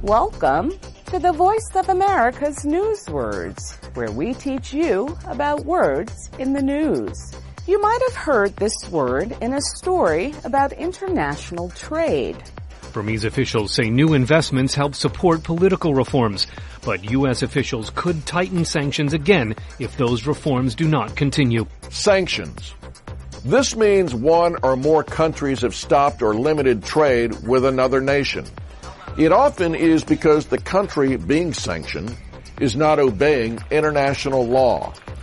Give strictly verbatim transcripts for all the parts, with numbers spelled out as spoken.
Welcome to the Voice of America's News Words, where we teach you about words in the news. You might have heard this word in a story about international trade. Burmese officials say new investments help support political reforms, but U S officials could tighten sanctions again if those reforms do not continue. Sanctions. This means one or more countries have stopped or limited trade with another nation. It often is because the country being sanctioned is not obeying international law.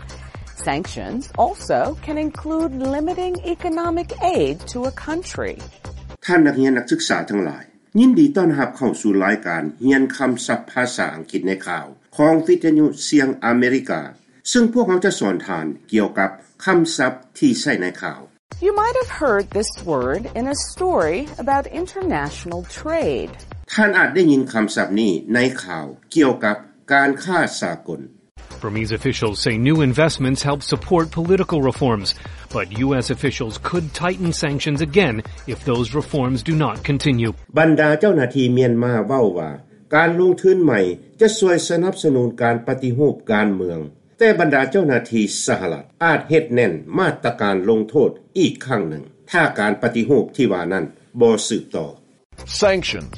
Sanctions also can include limiting economic aid to a country. ท่านนักเรียนนักศึกษาทั้งหลายยินดีต้อนรับเข้าสู่รายการเรียนคำศัพท์ภาษาอังกฤษในข่าวของวิทยุเสียงอเมริกาซึ่งพวกเราจะสอนทานเกี่ยวกับคำศัพท์ที่ใช้ในข่าว You might have heard this word in a story about international trade. ท่านอาจได้ยินคำศัพท์นี้ในข่าวเกี่ยวกับการค้าสากล Burmese officials say new investments help support political reforms, but U S officials could tighten sanctions again if those reforms do not continue. บรรดาเจ้าหน้าที่เมียนมาเว้าว่าการลงทุนใหม่จะช่วยสนับสนุนการปฏิรูปการเมืองแต่บรรดาเจ้าหน้าที่สหรัฐอาจเฮ็ดแน่นมาตรการลงโทษอีกครั้งหนึ่งถ้าการปฏิรูปที่ว่านั้นบ่สืบต่อ Sanctions.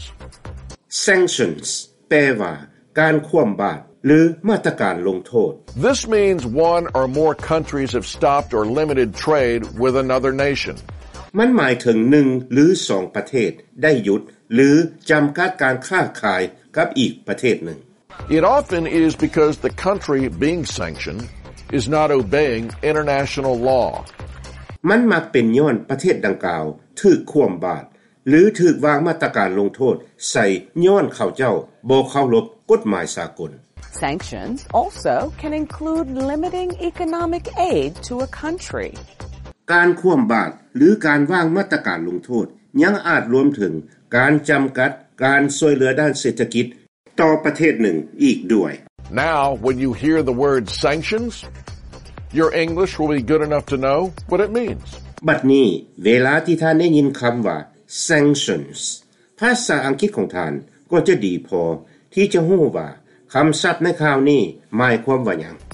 Sanctions แปลว่าการคว่ำบาตรหรือมาตรการลงโทษ This means one or more countries have stopped or limited trade with another nation. มันหมายถึงหนึ่งหรือสองประเทศได้หยุดหรือจำกัดการค้าขายกับอีกประเทศหนึ่ง It often is because the country being sanctioned is not obeying international law. มันมักเป็นย้อนประเทศดังกล่าวถูกคว่ำบาตรหรือถูกวางมาตรการลงโทษใส่ย้อนเขาเจ้าบ่เคารพกฎหมายสากล Sanctions also can include limiting economic aid to a country. การคว่ำบาตรหรือการวางมาตรการลงโทษยังอาจรวมถึงการจำกัดการช่วยเหลือด้านเศรษฐกิจต่อประเทศหนึ่งอีกด้วย Now, when you hear the word sanctions, your English will be good enough to know what it means. บัดนี้เวลาที่ท่านได้ยินคำว่า sanctions ภาษาอังกฤษของท่านก็จะดีพอที่จะรู้ว่าคำศัพท์ในข่าวนี้หมายความว่าหยัง